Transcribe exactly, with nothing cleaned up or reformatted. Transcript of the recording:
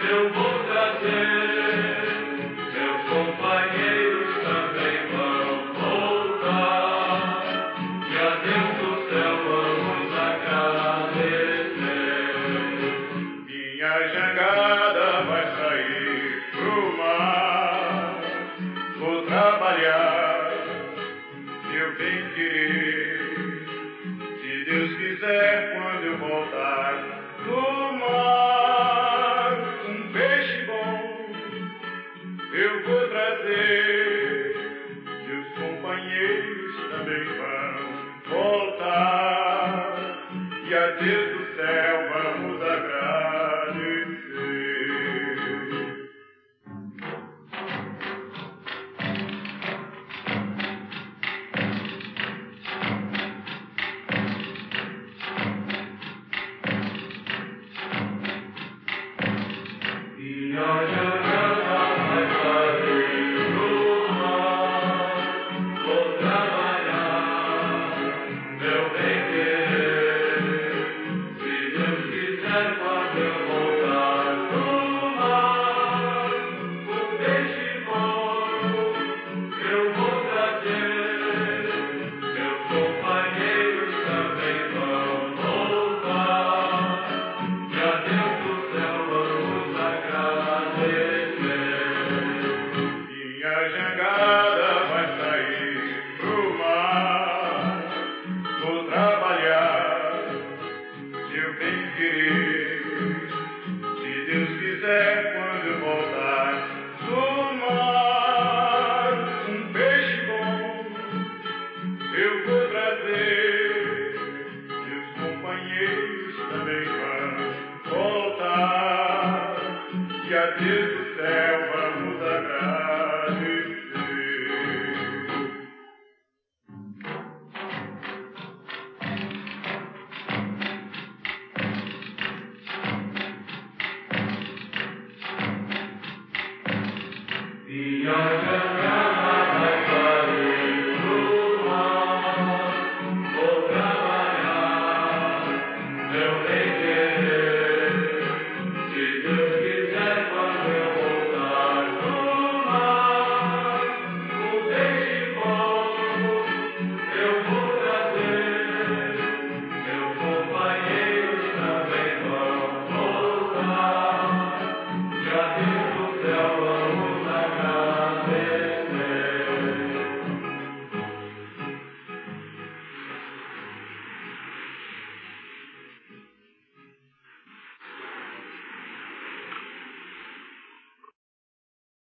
eu vou trazer, meus companheiros também vão voltar, e a Deus do céu vamos agradecer. Minha jangada vai sair pro mar, vou trabalhar, se eu bem querer, se Deus quiser, quando eu voltar do mar, um peixe bom eu vou trazer, meus companheiros também vão voltar, e a Deus do céu vamos agradecer. Minha jangada vai sair pro mar, vou trabalhar, meu bem querer, se Deus quiser, quando eu voltar do mar, um peixe bom eu vou trazer, meus companheiros também vão voltar, e a Deus do céu vamos agradecer. Minha jangada vai sair pro mar, vou trabalhar, se eu bem querer, se Deus quiser, quando eu voltar do mar, um peixe bom eu vou trazer, meus companheiros também vão voltar, e a Deus do céu vamos agradecer. Minha